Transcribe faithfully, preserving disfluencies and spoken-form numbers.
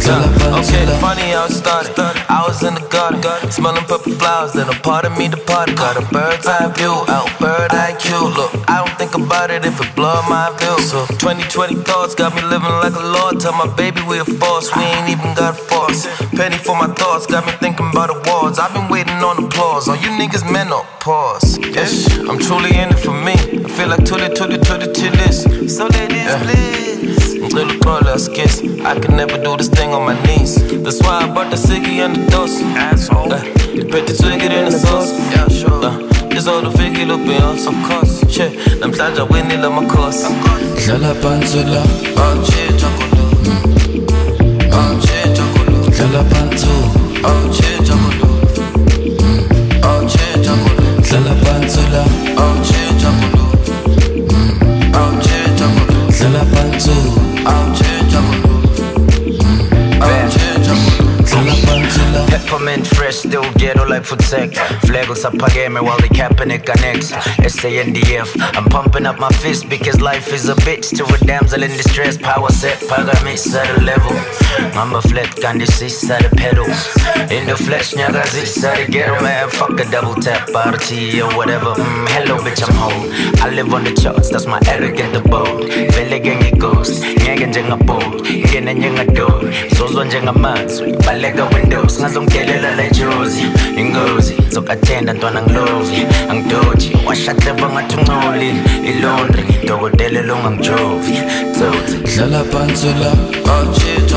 Yeah. Okay, funny how it started. I was in the garden, smelling purple flowers, then a part of me departed. Got a bird's eye view, out bird I Q. Look, I don't think about it if it blow my view. So twenty twenty thoughts got me living like a lord. Tell my baby we a force, we ain't even got a force. Penny for my thoughts, got me thinking about awards. I've been waiting on applause, all you niggas men up, pause. Ish, I'm truly in it for me. I feel like tootie tootie tootie till this. So ladies, yeah. Please. Little girl, let's kiss. I can never do this thing on my knees. That's why I brought the ciggy and the dose. Asshole. Uh, you put the twigger in the sauce. Yeah, sure. Uh, it's all the figure look us, of course. Shit, I'm glad you're winning on my course. Dlala Pantsula. Oh, shit, Jacolo. Oh, shit, Jacolo. Dlala Pantsu. Oh, shit, Jacolo. Oh, shit, Jacolo. Dlala Pantsula. Oh, shit, Jacolo. Oh, shit, Jacolo. Dlala Pantsu. Oh, shit, Jacolo. Oh, shit, Jacolo. Dlala Pantsula. Peppermint fresh, still ghetto like food tech. Flagos apagame while the capping it connects. S A N D F, I'm pumping up my fist because life is a bitch. To a damsel in distress, power set, pagamis at a level. Mamba flat, candy sis at the pedal. In the flesh, nyaga zis at the ghetto. Man, fuck a double tap, party or whatever. Mm, hello, bitch, I'm home. I live on the charts, that's my arrogant abode. Vele gengi ghost, nyaga njenga bold. Ngene njenga door, sozwa njenga mazwi. Balega windows, ngazongelela like Josie. Ingozi, zokathenda ntwana ngilovi. Angidoji, washatleva ngathungoli. Ilondri, dokotele longa ngijovi. Dlala Pantsula. Oh, shit.